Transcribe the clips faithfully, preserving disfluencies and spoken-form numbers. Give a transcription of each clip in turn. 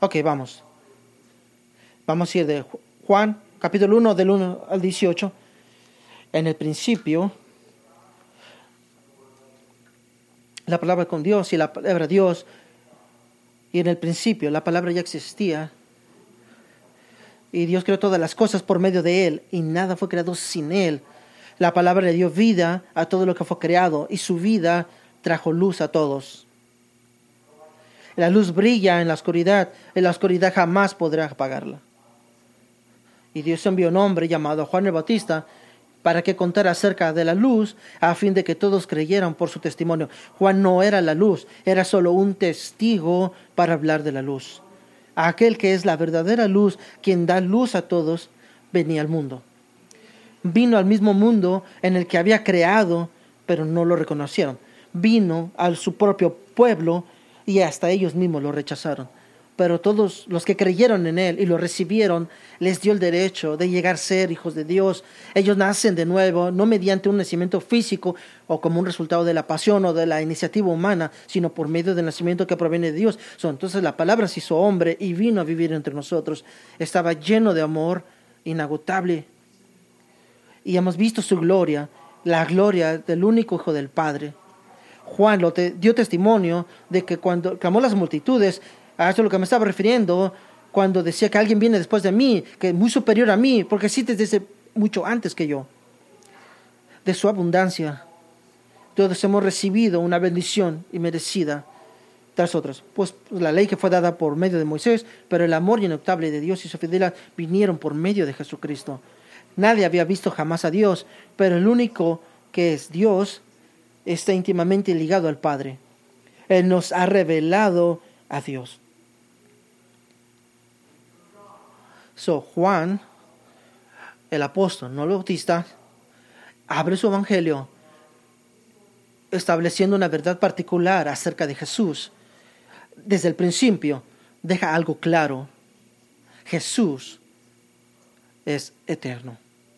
Ok, vamos. Vamos a ir de Juan, capítulo uno, del uno al dieciocho. En el principio, la palabra con Dios y la palabra Dios. Y en el principio, la palabra ya existía. Y Dios creó todas las cosas por medio de Él. Y nada fue creado sin Él. La palabra le dio vida a todo lo que fue creado. Y su vida trajo luz a todos. La luz brilla en la oscuridad. Y la oscuridad jamás podrá apagarla. Y Dios envió un hombre llamado Juan el Bautista para que contara acerca de la luz, a fin de que todos creyeran por su testimonio. Juan no era la luz, era solo un testigo para hablar de la luz. Aquel que es la verdadera luz, quien da luz a todos, venía al mundo. Vino al mismo mundo en el que había creado, pero no lo reconocieron. Vino a su propio pueblo y hasta ellos mismos lo rechazaron. Pero todos los que creyeron en Él y lo recibieron, les dio el derecho de llegar a ser hijos de Dios. Ellos nacen de nuevo, no mediante un nacimiento físico o como un resultado de la pasión o de la iniciativa humana, sino por medio del nacimiento que proviene de Dios. So, entonces la palabra se hizo hombre y vino a vivir entre nosotros. Estaba lleno de amor inagotable. Y hemos visto su gloria, la gloria del único Hijo del Padre. Juan lo te, dio testimonio de que cuando clamó las multitudes, a esto es lo que me estaba refiriendo cuando decía que alguien viene después de mí, que es muy superior a mí, porque existe desde mucho antes que yo. De su abundancia, todos hemos recibido una bendición inmerecida tras otras. Pues la ley que fue dada por medio de Moisés, pero el amor inagotable de Dios y su fidelidad vinieron por medio de Jesucristo. Nadie había visto jamás a Dios, pero el único que es Dios está íntimamente ligado al Padre. Él nos ha revelado a Dios. So, Juan, el apóstol, no el bautista, abre su evangelio estableciendo una verdad particular acerca de Jesús. Desde el principio, deja algo claro. Jesús es eterno.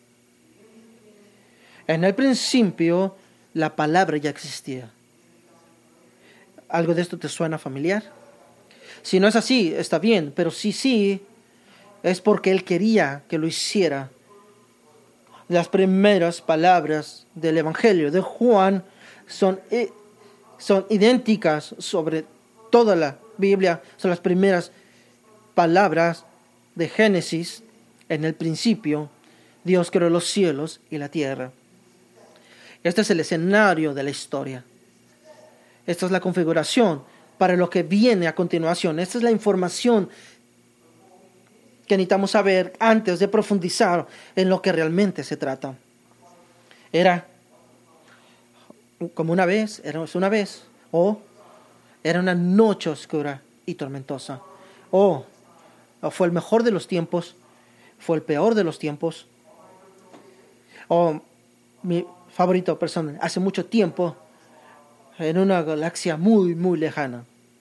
En el principio, la palabra ya existía. ¿Algo de esto te suena familiar? Si no es así, está bien, pero si sí, es porque Él quería que lo hiciera. Las primeras palabras del Evangelio de Juan son, son idénticas sobre toda la Biblia. Son las primeras palabras de Génesis. En el principio, Dios creó los cielos y la tierra. Este es el escenario de la historia. Esta es la configuración para lo que viene a continuación. Esta es la información que necesitamos saber antes de profundizar en lo que realmente se trata. Era como una vez, era una vez, o era una noche oscura y tormentosa, o fue el mejor de los tiempos, fue el peor de los tiempos, o mi favorito persona, hace mucho tiempo, en una galaxia muy, muy lejana.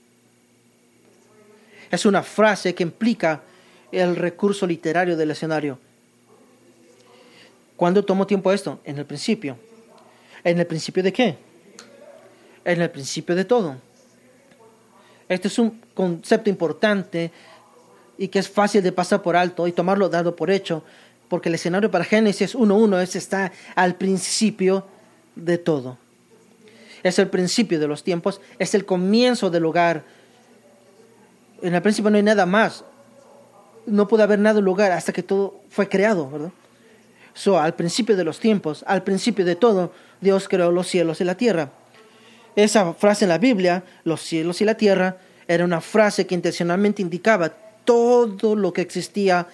Es una frase que implica el recurso literario del escenario. ¿Cuándo tomó tiempo esto? En el principio. ¿En el principio de qué? En el principio de todo. Este es un concepto importante y que es fácil de pasar por alto y tomarlo dado por hecho, porque el escenario para Génesis uno uno es está al principio de todo. Es el principio de los tiempos, es el comienzo del lugar. En el principio no hay nada más. No puede haber nada en lugar hasta que todo fue creado, ¿verdad? So, al principio de los tiempos, al principio de todo, Dios creó los cielos y la tierra. Esa frase en la Biblia, los cielos y la tierra, era una frase que intencionalmente indicaba todo lo que existía.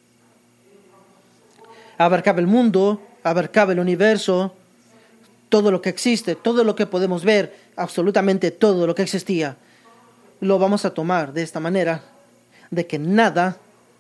Abarcaba el mundo, abarcaba el universo, todo lo que existe, todo lo que podemos ver, absolutamente todo lo que existía. Lo vamos a tomar de esta manera, de que nada,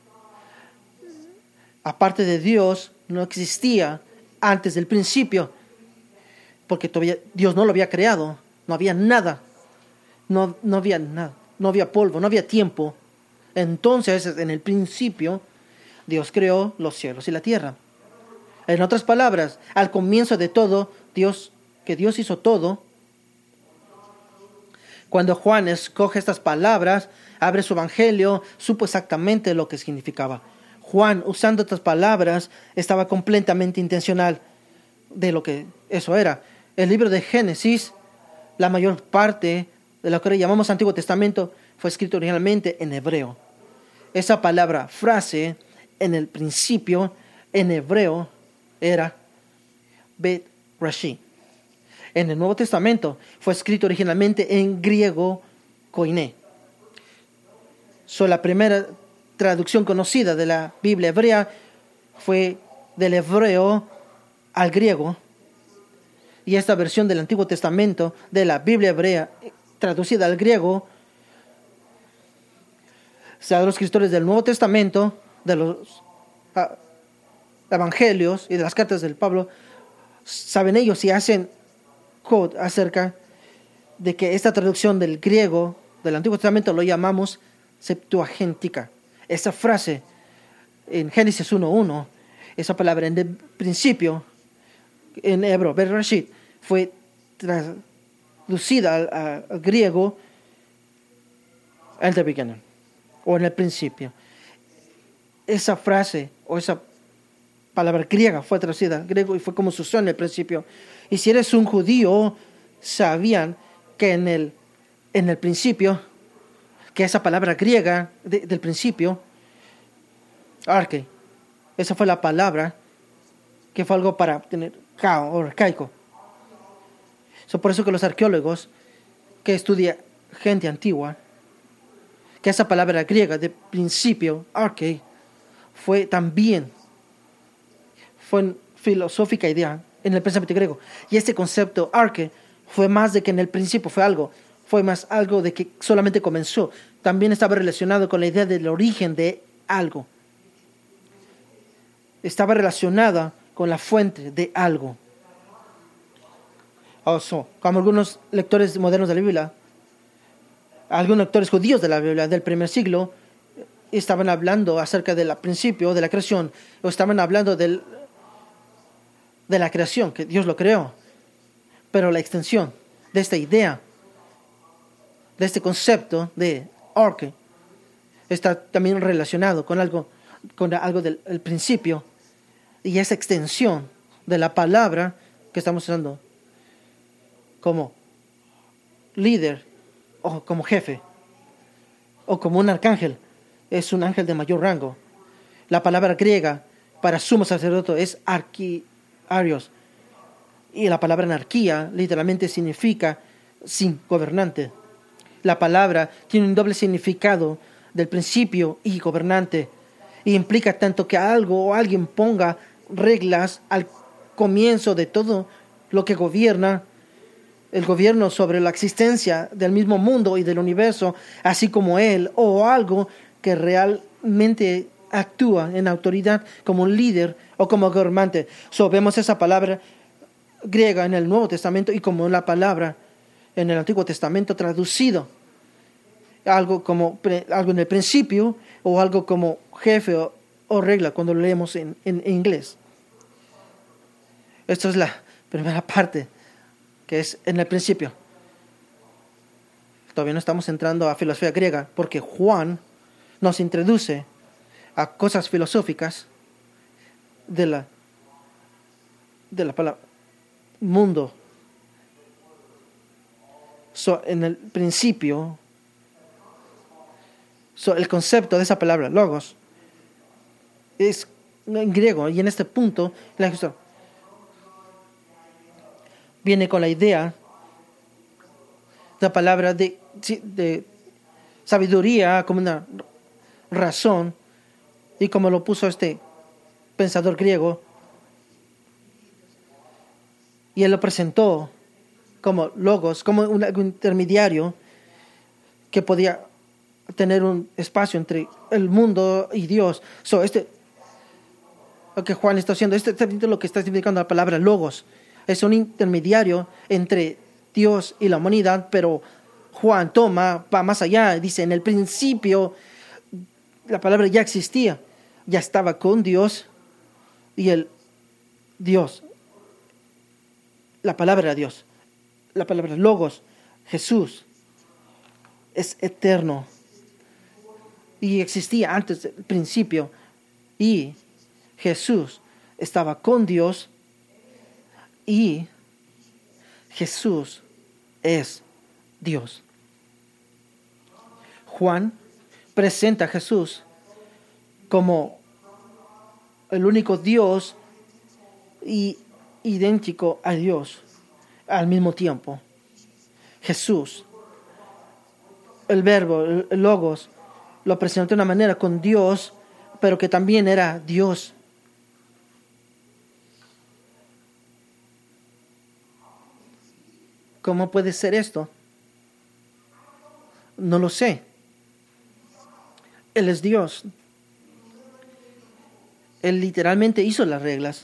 aparte de Dios, no existía antes del principio, porque todavía Dios no lo había creado, no había nada, no, no había nada, no había polvo, no había tiempo. Entonces, en el principio, Dios creó los cielos y la tierra. En otras palabras, al comienzo de todo, Dios, que Dios hizo todo. Cuando Juan escoge estas palabras, abre su evangelio, supo exactamente lo que significaba. Juan, usando estas palabras, estaba completamente intencional de lo que eso era. El libro de Génesis, la mayor parte de lo que hoy llamamos Antiguo Testamento, fue escrito originalmente en hebreo. Esa palabra, frase, en el principio, en hebreo, era Bet Rashi. En el Nuevo Testamento fue escrito originalmente en griego koiné. So, la primera traducción conocida de la Biblia hebrea fue del hebreo al griego. Y esta versión del Antiguo Testamento de la Biblia hebrea traducida al griego, o sea, los escritores del Nuevo Testamento, de los uh, evangelios y de las cartas del Pablo, saben ellos y hacen code acerca de que esta traducción del griego del Antiguo Testamento lo llamamos Septuagíntica. Esa frase en Génesis uno uno, esa palabra en el principio, en hebreo, Bereshit, fue traducida al, al, al griego en the beginning, o en el principio. Esa frase o esa palabra griega fue traducida al griego y fue como se usó en el principio. Y si eres un judío, sabían que en el, en el principio, que esa palabra griega de, del principio, arche, esa fue la palabra que fue algo para tener cao o arcaico. So, por eso que los arqueólogos que estudian gente antigua, que esa palabra griega de principio, arche, fue también, fue una filosófica idea en el pensamiento griego. Y este concepto arche fue más de que en el principio fue algo, fue más algo de que solamente comenzó. También estaba relacionado con la idea del origen de algo. Estaba relacionada con la fuente de algo. Also, como algunos lectores modernos de la Biblia, algunos lectores judíos de la Biblia del primer siglo, estaban hablando acerca del principio de la creación, o estaban hablando del, de la creación, que Dios lo creó. Pero la extensión de esta idea, de este concepto de arche, está también relacionado con algo, con algo del el principio, y esa extensión de la palabra que estamos usando como líder o como jefe o como un arcángel, es un ángel de mayor rango. La palabra griega para sumo sacerdote es arquiarios, y la palabra anarquía literalmente significa sin gobernante. La palabra tiene un doble significado del principio y gobernante, y implica tanto que algo o alguien ponga reglas al comienzo de todo lo que gobierna el gobierno sobre la existencia del mismo mundo y del universo, así como él, o algo que realmente actúa en autoridad como un líder o como gobernante. So, vemos esa palabra griega en el Nuevo Testamento y como la palabra en el Antiguo Testamento traducido. Algo como algo en el principio o algo como jefe o, o regla cuando lo leemos en, en, en inglés. Esto es la primera parte, que es en el principio. Todavía no estamos entrando a filosofía griega, porque Juan nos introduce a cosas filosóficas de la, de la palabra mundo. So, en el principio, so, el concepto de esa palabra, logos, es en griego, y en este punto la viene con la idea de la palabra de, de sabiduría como una razón, y como lo puso este pensador griego, y él lo presentó como logos, como un, un intermediario que podía tener un espacio entre el mundo y Dios. So, este, lo que Juan está haciendo, este es lo que está significando la palabra logos. Es un intermediario entre Dios y la humanidad, pero Juan toma, va más allá, dice, en el principio la palabra ya existía, ya estaba con Dios, y el Dios, la palabra de Dios, la palabra logos, Jesús, es eterno. y existía antes del principio. Y Jesús estaba con Dios y Jesús es Dios. Juan presenta a Jesús como el único Dios y idéntico a Dios al mismo tiempo. Jesús, el verbo, el logos, lo presentó de una manera con Dios, pero que también era Dios. ¿Cómo puede ser esto? No lo sé. Él es Dios. Él literalmente hizo las reglas.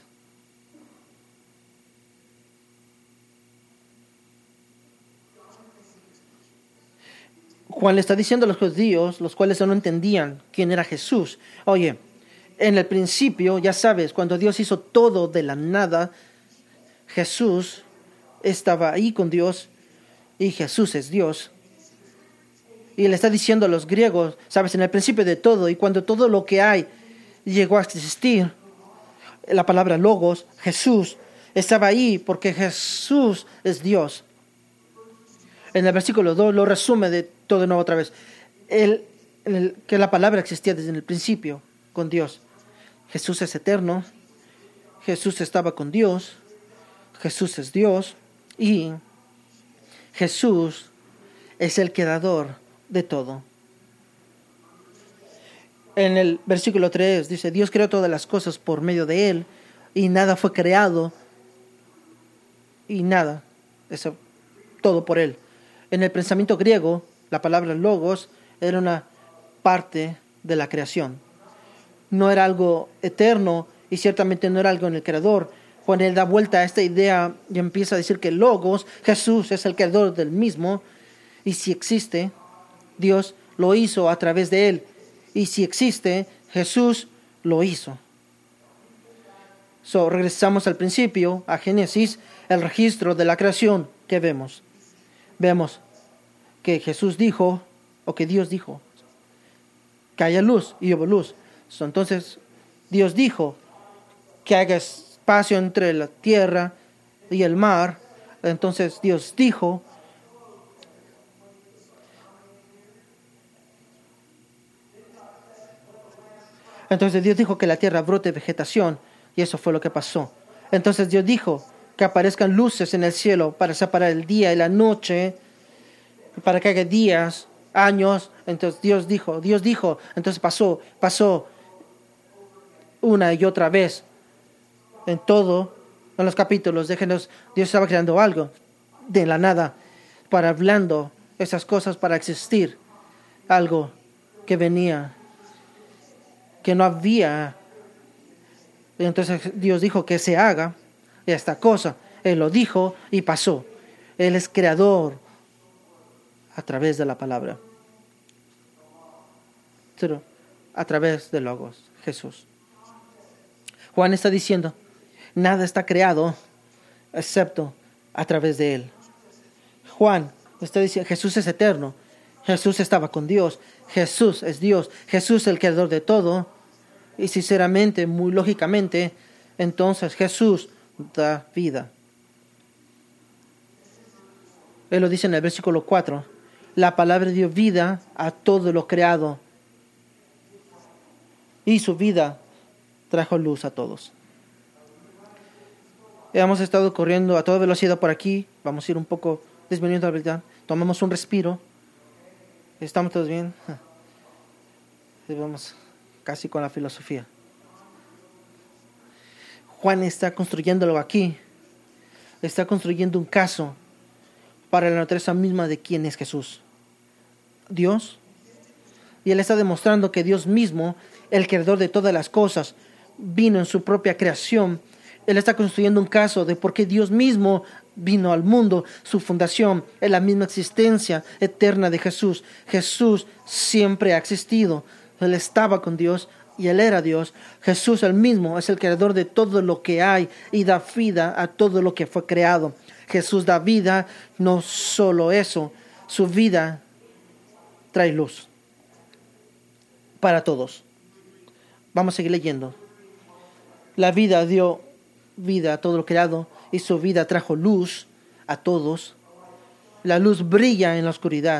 Juan le está diciendo a los judíos, los cuales no entendían quién era Jesús. Oye, en el principio, ya sabes, cuando Dios hizo todo de la nada, Jesús estaba ahí con Dios y Jesús es Dios. Y le está diciendo a los griegos, sabes, en el principio de todo y cuando todo lo que hay llegó a existir, la palabra logos, Jesús, estaba ahí porque Jesús es Dios. En el versículo dos lo resume de todo de nuevo otra vez. El, el, que la palabra existía desde el principio con Dios. Jesús es eterno. Jesús estaba con Dios. Jesús es Dios. Y Jesús es el creador de todo. En el versículo tres dice, Dios creó todas las cosas por medio de Él y nada fue creado y nada, eso, todo por Él. En el pensamiento griego, la palabra logos era una parte de la creación. No era algo eterno y ciertamente no era algo en el creador. Cuando Él da vuelta a esta idea y empieza a decir que logos, Jesús es el creador del mismo, y si existe, Dios lo hizo a través de Él. Y si existe, Jesús lo hizo. So, regresamos al principio, a Génesis, el registro de la creación que vemos. Vemos que Jesús dijo, o que Dios dijo, que haya luz, y hubo luz. So, entonces, Dios dijo que haga espacio entre la tierra y el mar. Entonces, Dios dijo, Entonces Dios dijo que la tierra brote vegetación, y eso fue lo que pasó. Entonces Dios dijo que aparezcan luces en el cielo para separar el día y la noche, para que haya días, años. Entonces Dios dijo, Dios dijo, entonces pasó, pasó una y otra vez. En todo, en los capítulos, déjenos, Dios estaba creando algo de la nada, para hablando esas cosas para existir, algo que venía, que no había. Entonces Dios dijo que se haga esta cosa. Él lo dijo y pasó. Él es creador a través de la palabra. Pero a través de Logos, Jesús. Juan está diciendo, nada está creado excepto a través de Él. Juan está diciendo, Jesús es eterno. Jesús estaba con Dios. Jesús es Dios. Jesús es el creador de todo. Y sinceramente, muy lógicamente, entonces Jesús da vida. Él lo dice en el versículo cuatro. La palabra dio vida a todo lo creado. Y su vida trajo luz a todos. Hemos estado corriendo a toda velocidad por aquí. Vamos a ir un poco disminuyendo la velocidad. Tomemos un respiro. ¿Estamos todos bien? Y vamos casi con la filosofía. Juan está construyéndolo aquí. Está construyendo un caso para la naturaleza misma de quién es Jesús. Dios. Y él está demostrando que Dios mismo, el creador de todas las cosas, vino en su propia creación. Él está construyendo un caso de por qué Dios mismo vino al mundo, su fundación, en la misma existencia eterna de Jesús. Jesús siempre ha existido. Él estaba con Dios y Él era Dios. Jesús el mismo es el creador de todo lo que hay y da vida a todo lo que fue creado. Jesús da vida, no solo eso, su vida trae luz. para todos. Vamos a seguir leyendo. La vida dio vida a todo lo creado y su vida trajo luz a todos. La luz brilla en la oscuridad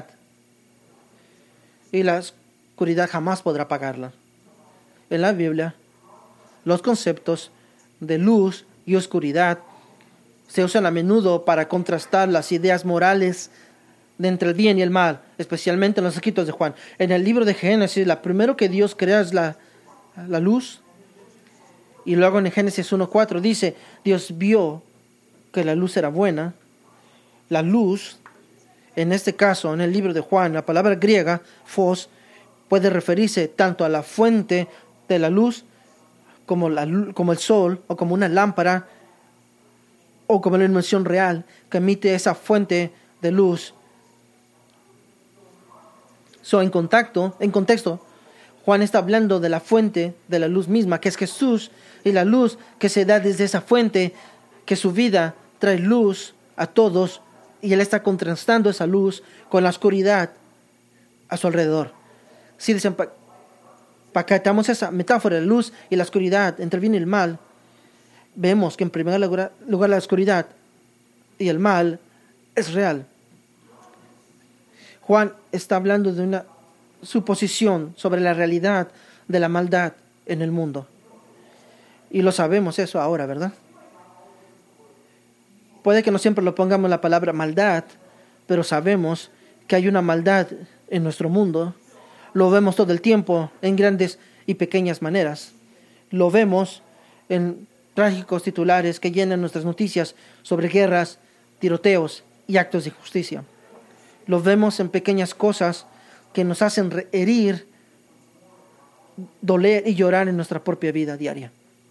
y la oscuridad jamás podrá apagarla. En la Biblia, los conceptos de luz y oscuridad se usan a menudo para contrastar las ideas morales de entre el bien y el mal, especialmente en los escritos de Juan. En el libro de Génesis, la primero que Dios crea es la, la luz. Y luego en Génesis uno cuatro dice, Dios vio que la luz era buena. La luz, en este caso, en el libro de Juan, la palabra griega, phos, puede referirse tanto a la fuente de la luz como, la, como el sol o como una lámpara o como la iluminación real que emite esa fuente de luz. So, en contacto, en contexto, Juan está hablando de la fuente de la luz misma, que es Jesús, y la luz que se da desde esa fuente, que su vida trae luz a todos, y él está contrastando esa luz con la oscuridad a su alrededor. Si desempacatamos esa metáfora de la luz y la oscuridad entre el bien y el mal, vemos que en primer lugar, lugar la oscuridad y el mal es real. Juan está hablando de una suposición sobre la realidad de la maldad en el mundo. Y lo sabemos eso ahora, ¿verdad? Puede que no siempre lo pongamos la palabra maldad, pero sabemos que hay una maldad en nuestro mundo. Lo vemos todo el tiempo en grandes y pequeñas maneras. Lo vemos en trágicos titulares que llenan nuestras noticias sobre guerras, tiroteos y actos de injusticia. Lo vemos en pequeñas cosas que nos hacen herir, doler y llorar en nuestra propia vida diaria.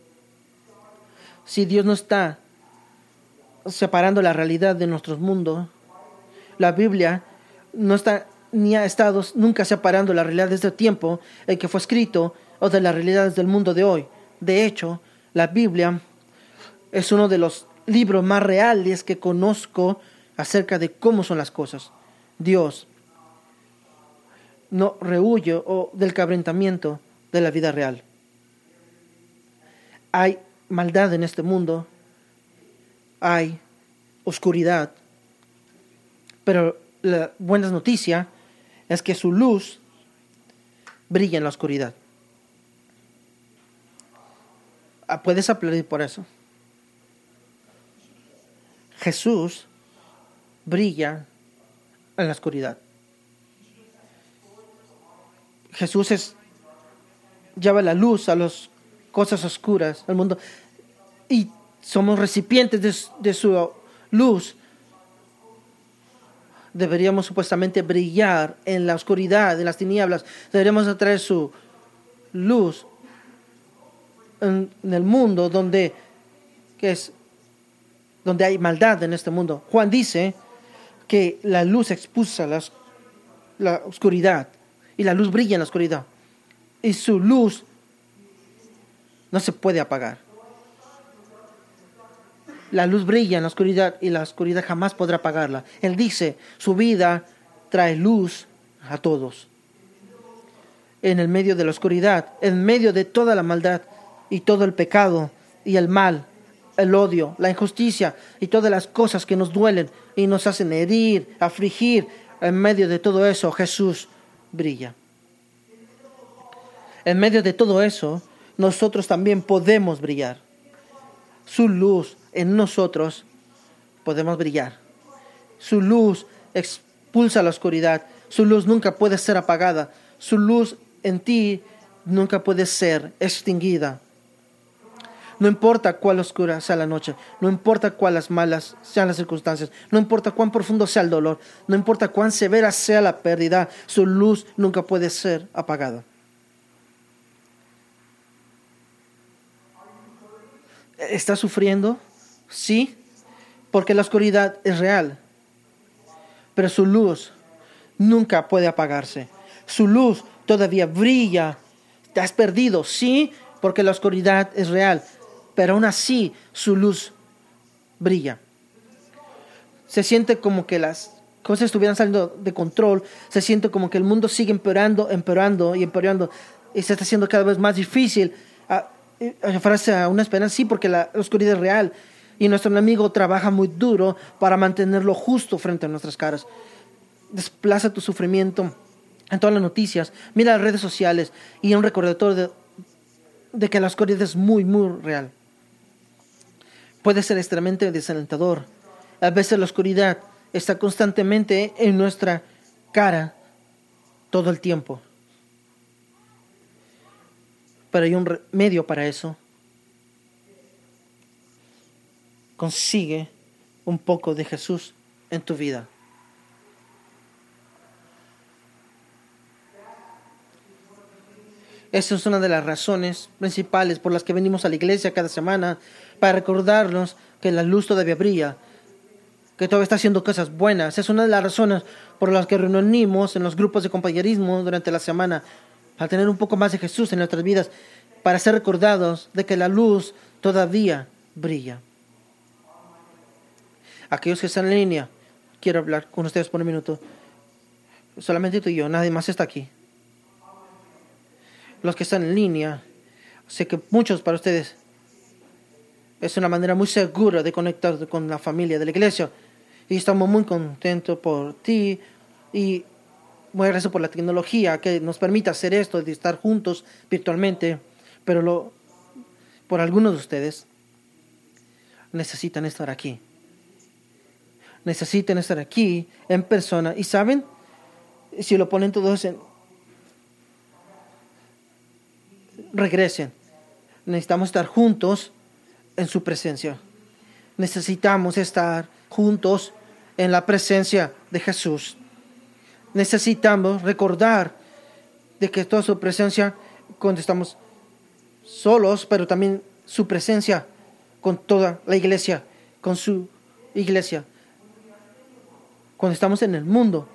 Si Dios no está separando la realidad de nuestro mundo, la Biblia no está ni ha estado nunca separando la realidad de este tiempo en que fue escrito o de las realidades del mundo de hoy. De hecho, la Biblia es uno de los libros más reales que conozco acerca de cómo son las cosas. Dios no rehuye o del quebrantamiento de la vida real. Hay maldad en este mundo, hay oscuridad, pero la buena noticia es que su luz brilla en la oscuridad. Puedes aplaudir por eso. Jesús brilla en la oscuridad. Jesús es, lleva la luz a las cosas oscuras del mundo y somos recipientes de, de su luz. Deberíamos supuestamente brillar en la oscuridad, en las tinieblas. Deberíamos atraer su luz en, en el mundo donde, que es, donde hay maldad en este mundo. Juan dice que la luz expulsa la, la oscuridad y la luz brilla en la oscuridad y su luz no se puede apagar. La luz brilla en la oscuridad y la oscuridad jamás podrá apagarla. Él dice, su vida trae luz a todos. En el medio de la oscuridad, en medio de toda la maldad y todo el pecado y el mal, el odio, la injusticia y todas las cosas que nos duelen y nos hacen herir, afligir, en medio de todo eso, Jesús brilla. En medio de todo eso, nosotros también podemos brillar. Su luz en nosotros podemos brillar. Su luz expulsa la oscuridad. Su luz nunca puede ser apagada. Su luz en ti nunca puede ser extinguida. No importa cuál oscura sea la noche, no importa cuáles malas sean las circunstancias, no importa cuán profundo sea el dolor, no importa cuán severa sea la pérdida, su luz nunca puede ser apagada. ¿Estás sufriendo? Sí, porque la oscuridad es real, pero su luz nunca puede apagarse. Su luz todavía brilla. ¿Te has perdido? Sí, porque la oscuridad es real, pero aún así su luz brilla. Se siente como que las cosas estuvieran saliendo de control, se siente como que el mundo sigue empeorando, empeorando y empeorando. y se está haciendo cada vez más difícil a, a aferrarse a una esperanza. Sí, porque la oscuridad es real y nuestro enemigo trabaja muy duro para mantenerlo justo frente a nuestras caras. Desplaza tu sufrimiento en todas las noticias, mira las redes sociales y un recordatorio de, de que la oscuridad es muy, muy real. Puede ser extremadamente desalentador. A veces la oscuridad está constantemente en nuestra cara todo el tiempo. Pero hay un remedio para eso. Consigue un poco de Jesús en tu vida. Esa es una de las razones principales por las que venimos a la iglesia cada semana, para recordarnos que la luz todavía brilla, que todavía está haciendo cosas buenas. Es una de las razones por las que reunimos en los grupos de compañerismo durante la semana, para tener un poco más de Jesús en nuestras vidas, para ser recordados de que la luz todavía brilla. Aquellos que están en línea, quiero hablar con ustedes por un minuto. Solamente tú y yo, nadie más está aquí. Los que están en línea, sé que muchos para ustedes es una manera muy segura de conectar con la familia de la iglesia. Y estamos muy contentos por ti y muy agradecidos por la tecnología que nos permite hacer esto, de estar juntos virtualmente. Pero lo, por algunos de ustedes necesitan estar aquí. Necesitan estar aquí en persona. Y saben, si lo ponen todos en... regresen. Necesitamos estar juntos en su presencia. Necesitamos estar juntos en la presencia de Jesús. Necesitamos recordar de que toda su presencia cuando estamos solos, pero también su presencia con toda la iglesia, con su iglesia. Cuando estamos en el mundo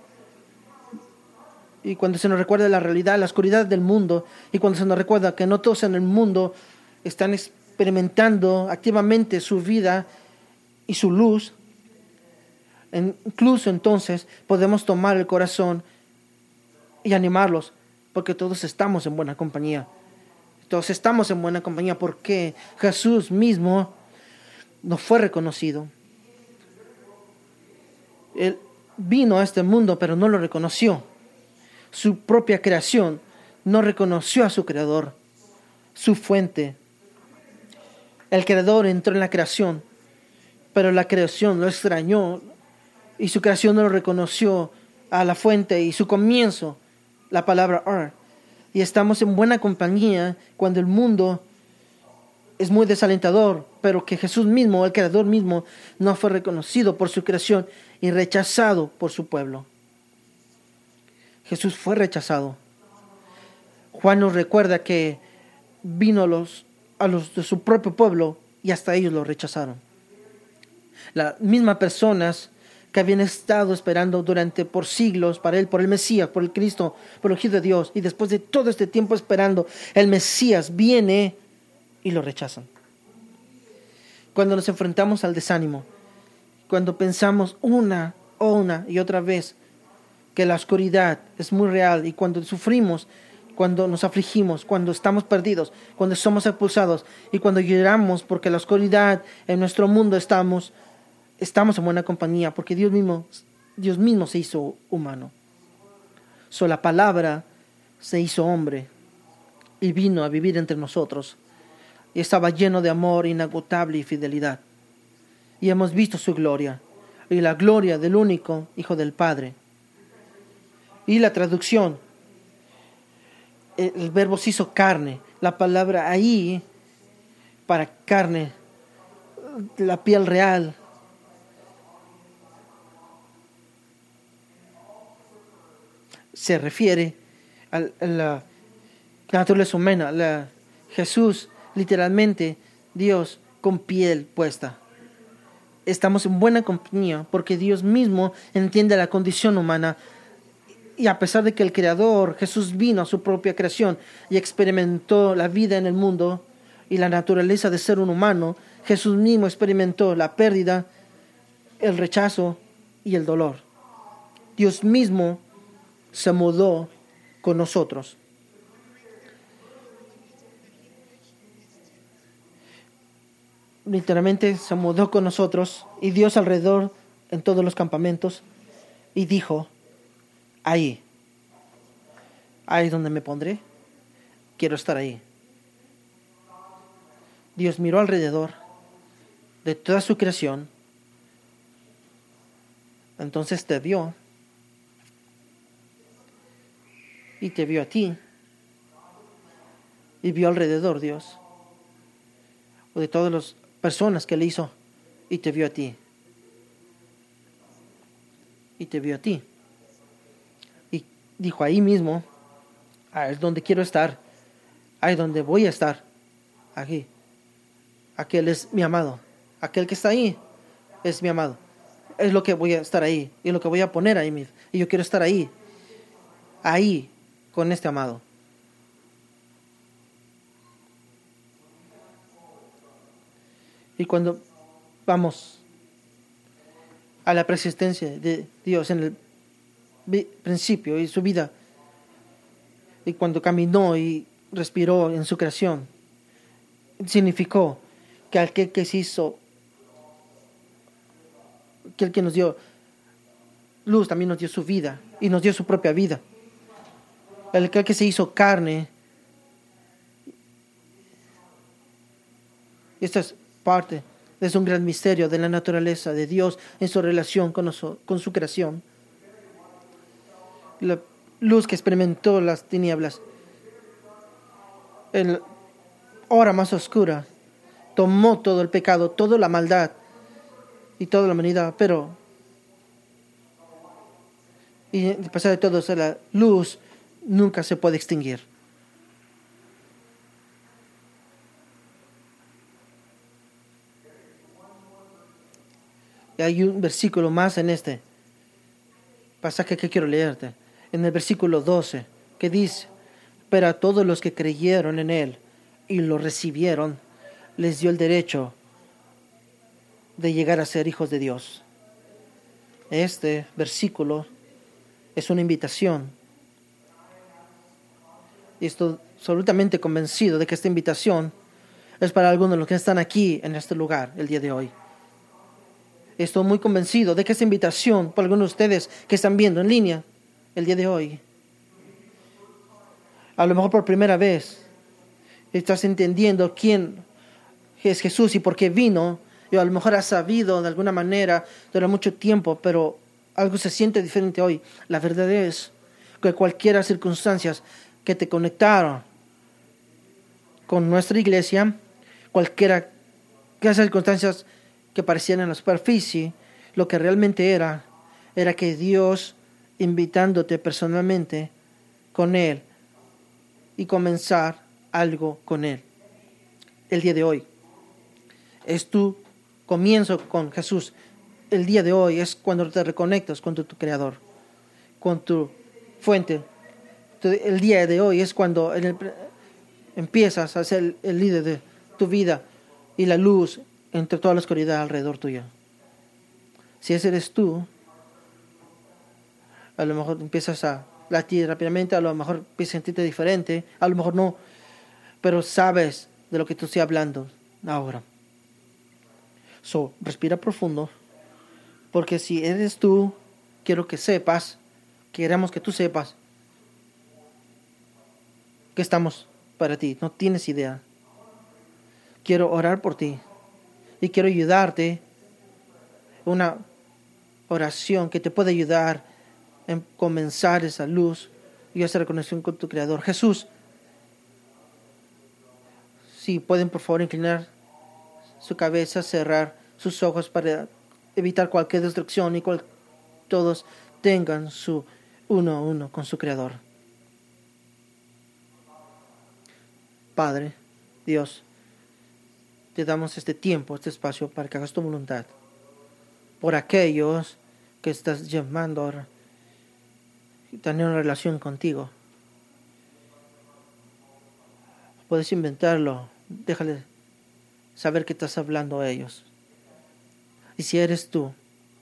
y cuando se nos recuerda la realidad, la oscuridad del mundo, y cuando se nos recuerda que no todos en el mundo están experimentando activamente su vida y su luz, incluso entonces podemos tomar el corazón y animarlos, porque todos estamos en buena compañía. Todos estamos en buena compañía porque Jesús mismo no fue reconocido. Él vino a este mundo, pero no lo reconoció. Su propia creación no reconoció a su creador, su fuente. El creador entró en la creación, pero la creación lo extrañó y su creación no lo reconoció a la fuente y su comienzo, la palabra Ar. Y estamos en buena compañía cuando el mundo es muy desalentador, pero que Jesús mismo, el creador mismo, no fue reconocido por su creación y rechazado por su pueblo. Jesús fue rechazado. Juan nos recuerda que vino a los, a los de su propio pueblo y hasta ellos lo rechazaron. Las mismas personas que habían estado esperando durante por siglos para él, por el Mesías, por el Cristo, por el Hijo de Dios, y después de todo este tiempo esperando, el Mesías viene y lo rechazan. Cuando nos enfrentamos al desánimo, cuando pensamos una, una y otra vez que la oscuridad es muy real, y cuando sufrimos, cuando nos afligimos, cuando estamos perdidos, cuando somos expulsados y cuando lloramos porque la oscuridad en nuestro mundo estamos, estamos en buena compañía porque Dios mismo, Dios mismo se hizo humano. So, la palabra se hizo hombre y vino a vivir entre nosotros y estaba lleno de amor inagotable y fidelidad. Y hemos visto su gloria y la gloria del único Hijo del Padre. Y la traducción, el verbo se hizo carne. La palabra ahí, para carne, la piel real, se refiere a la naturaleza humana. La, Jesús, literalmente, Dios con piel puesta. Estamos en buena compañía porque Dios mismo entiende la condición humana. Y a pesar de que el Creador, Jesús, vino a su propia creación y experimentó la vida en el mundo y la naturaleza de ser un humano, Jesús mismo experimentó la pérdida, el rechazo y el dolor. Dios mismo se mudó con nosotros. literalmente se mudó con nosotros y Dios alrededor en todos los campamentos y dijo, ahí, ahí es donde me pondré, quiero estar ahí. Dios miró alrededor de toda su creación, entonces te vio y te vio a ti y vio alrededor Dios de todas las personas que le hizo y te vio a ti y te vio a ti y dijo ahí mismo, ahí es donde quiero estar, ahí es donde voy a estar, aquí, aquel es mi amado, aquel que está ahí es mi amado, es lo que voy a estar ahí y lo que voy a poner ahí mismo y yo quiero estar ahí, ahí con este amado. Y cuando vamos a la persistencia de Dios en el principio y su vida, y cuando caminó y respiró en su creación, significó que aquel que se hizo, aquel que nos dio luz, también nos dio su vida y nos dio su propia vida. El que se hizo carne. Esta es parte, es un gran misterio de la naturaleza de Dios en su relación con, noso, con su creación. La luz que experimentó las tinieblas, la hora más oscura, tomó todo el pecado, toda la maldad y toda la humanidad, pero y a pesar de todo, la luz nunca se puede extinguir. Y hay un versículo más en este pasaje que quiero leerte, en el versículo doce, que dice, pero a todos los que creyeron en Él y lo recibieron, les dio el derecho de llegar a ser hijos de Dios. Este versículo es una invitación. Y estoy absolutamente convencido de que esta invitación es para algunos de los que están aquí en este lugar el día de hoy. Estoy muy convencido de que esta invitación para algunos de ustedes que están viendo en línea el día de hoy, a lo mejor por primera vez estás entendiendo quién es Jesús y por qué vino, y a lo mejor has sabido de alguna manera durante mucho tiempo, pero algo se siente diferente hoy. La verdad es que cualquier circunstancia que te conectaron con nuestra iglesia, cualquiera que esas circunstancias que parecían en la superficie, lo que realmente era, era que Dios invitándote personalmente con Él y comenzar algo con Él. El día de hoy es tu comienzo con Jesús. El día de hoy es cuando te reconectas con tu, tu Creador, con tu fuente. El día de hoy es cuando en el, empiezas a ser el líder de tu vida y la luz entre toda la oscuridad alrededor tuya. Si ese eres tú, a lo mejor empiezas a latir rápidamente, a lo mejor empiezas a sentirte diferente, a lo mejor no, pero sabes de lo que te estoy hablando ahora. So, respira profundo, porque si eres tú, quiero que sepas, queremos que tú sepas que estamos para ti, no tienes idea. Quiero orar por ti y quiero ayudarte, una oración que te puede ayudar en comenzar esa luz y esa reconexión con tu Creador. Jesús, si pueden por favor inclinar su cabeza, cerrar sus ojos para evitar cualquier destrucción y cual, todos tengan su uno a uno con su Creador. Padre, Dios, te damos este tiempo, este espacio para que hagas tu voluntad. Por aquellos que estás llamando ahora y tener una relación contigo. Puedes inventarlo, déjale saber que estás hablando a ellos. Y si eres tú,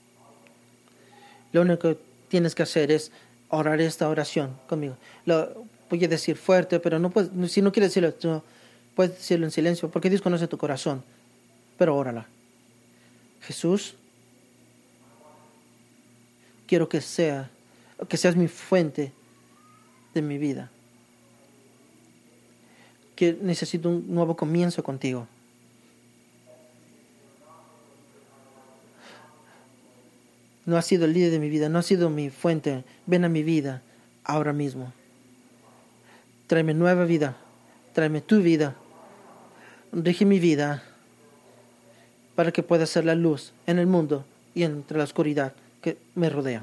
lo único que tienes que hacer es orar esta oración conmigo. Lo voy a decir fuerte, pero no puedes, si no quieres decirlo, no, puedes decirlo en silencio, porque Dios conoce tu corazón. pero órala. Jesús, quiero que sea, que seas mi fuente de mi vida. Que necesito un nuevo comienzo contigo. No has sido el líder de mi vida, no has sido mi fuente. Ven a mi vida ahora mismo. Tráeme nueva vida, tráeme tu vida. Rige mi vida para que pueda ser la luz en el mundo y entre la oscuridad que me rodea.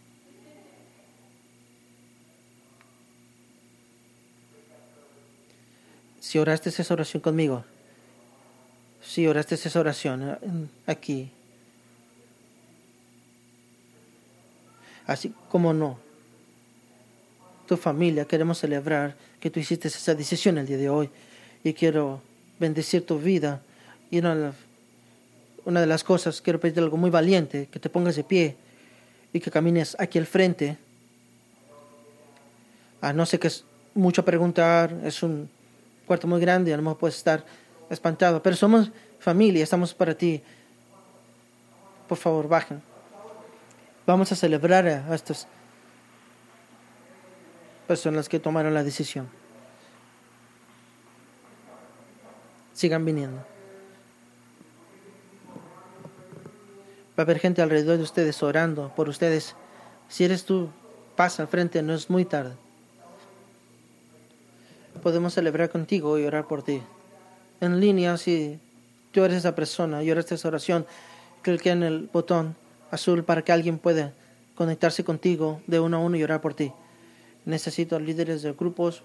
Si oraste esa oración conmigo, si oraste esa oración aquí, así como no, tu familia, queremos celebrar que tú hiciste esa decisión el día de hoy y quiero bendecir tu vida. Y una, una de las cosas, quiero pedirte algo muy valiente, que te pongas de pie y que camines aquí al frente. Ah, no sé qué es mucho preguntar, es un cuarto muy grande, a lo mejor puedes estar espantado, pero somos familia, estamos para ti. Por favor, bajen. Vamos a celebrar a estas personas que tomaron la decisión. Sigan viniendo. Va a haber gente alrededor de ustedes orando por ustedes. Si eres tú, pasa al frente, no es muy tarde. Podemos celebrar contigo y orar por ti. En línea, si tú eres esa persona y oraste esa oración, clique en el botón azul para que alguien pueda conectarse contigo de uno a uno y orar por ti. Necesito líderes de grupos.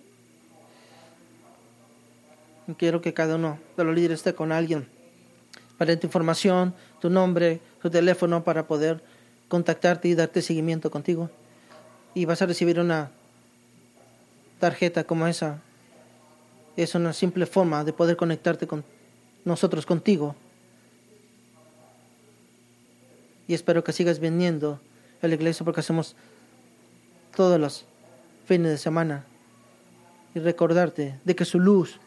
Quiero que cada uno de los líderes esté con alguien para tu información, tu nombre, tu teléfono para poder contactarte y darte seguimiento contigo. Y vas a recibir una tarjeta como esa. Es una simple forma de poder conectarte con nosotros, contigo. Y espero que sigas viniendo a la iglesia porque hacemos todos los fines de semana. Y recordarte de que su luz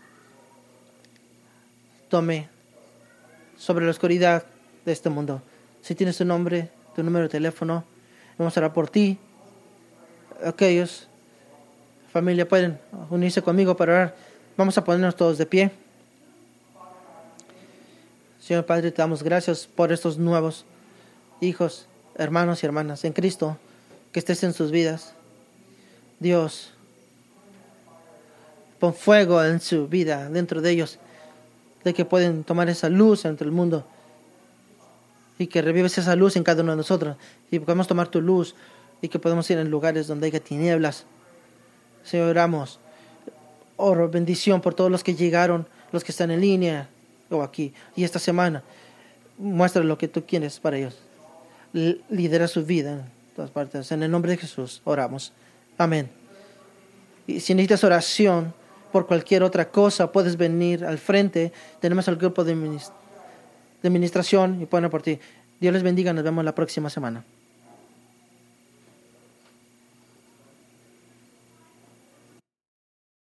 tome sobre la oscuridad de este mundo. Si tienes tu nombre, tu número de teléfono, vamos a orar por ti. Aquellos, familia, pueden unirse conmigo para orar. Vamos a ponernos todos de pie. Señor Padre, te damos gracias por estos nuevos hijos, hermanos y hermanas en Cristo, que estés en sus vidas. Dios, pon fuego en su vida, dentro de ellos, de que pueden tomar esa luz entre el mundo y que revives esa luz en cada uno de nosotros y podemos tomar tu luz y que podemos ir en lugares donde haya tinieblas. Señor, oramos, oro, bendición por todos los que llegaron, los que están en línea o aquí y esta semana. Muestra lo que tú quieres para ellos. L- lidera su vida en todas partes. En el nombre de Jesús oramos. Amén. Y si necesitas oración por cualquier otra cosa, puedes venir al frente. Tenemos el grupo de administración y pueden por ti. Dios les bendiga. Nos vemos la próxima semana.